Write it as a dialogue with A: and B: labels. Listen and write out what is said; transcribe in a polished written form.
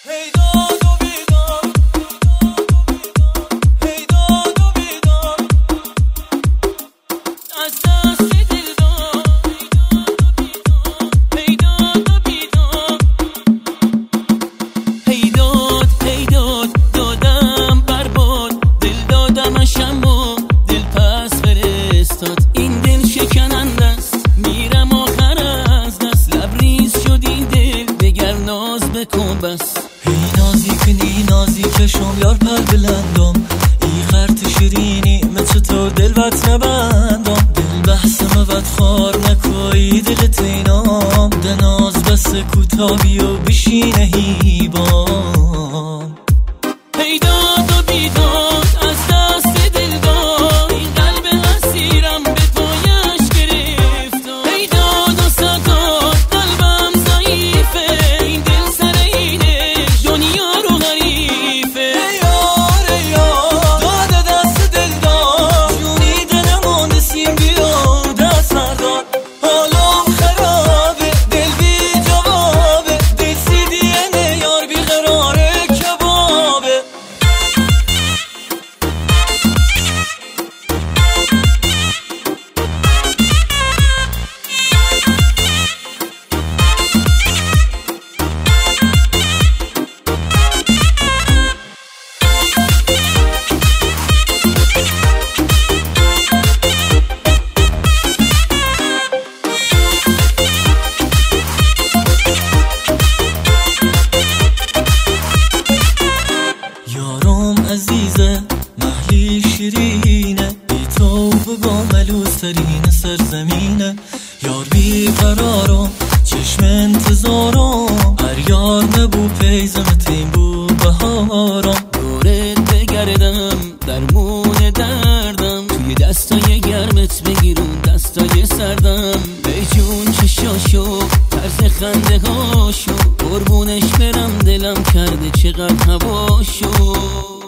A: این دل شکننده است، میرم آخر از دست، لبریز شدی دل بگر ناز بکن بس.
B: ای نازی نازیکشم یار پر بلندم، ای خرت شیرینی مثل تو دل بط نبندم. دل بحث مبد خار نکوی دل تینام، دناز بس کوتابی و بشینه هیبام.
A: ای داد و بیداد از دست دل داد، این قلب اسیرم به پایش گرفت. ای داد و ستاد قلبم ضعیفه، این دل سر اینش دنیا رو غریفه.
B: ای یار داد دست دل داد، جونی دلمو نسیم بیا دست مرداد. حالم خرابه دل بی جوابه، دل سیدیه یار بی قراره کبابه. یارم عزیزه محلی شیرینه، بی تو با ملوسترین سرزمینه. یار بی قرارم چشم انتظارم، هر یار نبو پیزم تیم بو بهارم.
A: دورت بگردم درمون دردم، توی دستای گرمت بگیرون دستای سردم. ای جون چشاشو طرز خنده هاشو، قربونش برم دلم کرده چقدر هواشو.